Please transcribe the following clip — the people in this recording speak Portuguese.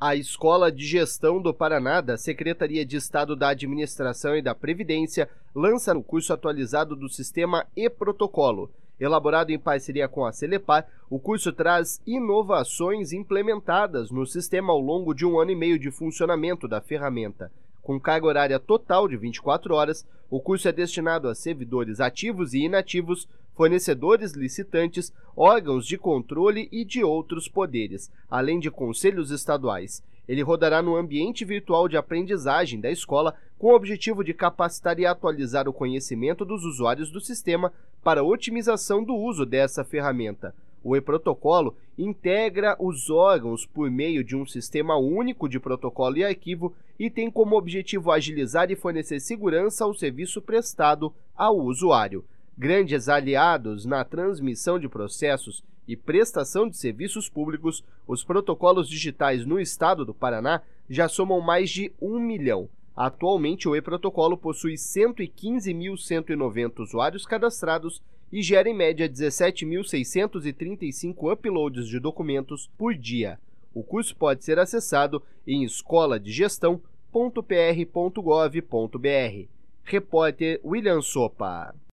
A Escola de Gestão do Paraná, da Secretaria de Estado da Administração e da Previdência, lança o curso atualizado do Sistema e-Protocolo. Elaborado em parceria com a Celepar, o curso traz inovações implementadas no sistema ao longo de 1 ano e meio de funcionamento da ferramenta. Com carga horária total de 24 horas, o curso é destinado a servidores ativos e inativos, fornecedores licitantes, órgãos de controle e de outros poderes, além de conselhos estaduais. Ele rodará no ambiente virtual de aprendizagem da escola com o objetivo de capacitar e atualizar o conhecimento dos usuários do sistema para otimização do uso dessa ferramenta. O e-Protocolo integra os órgãos por meio de um sistema único de protocolo e arquivo e tem como objetivo agilizar e fornecer segurança ao serviço prestado ao usuário. Grandes aliados na transmissão de processos e prestação de serviços públicos, os protocolos digitais no estado do Paraná já somam mais de 1 milhão. Atualmente, o e-Protocolo possui 115.190 usuários cadastrados e gera em média 17.635 uploads de documentos por dia. O curso pode ser acessado em escoladegestão.pr.gov.br. Repórter William Sopa.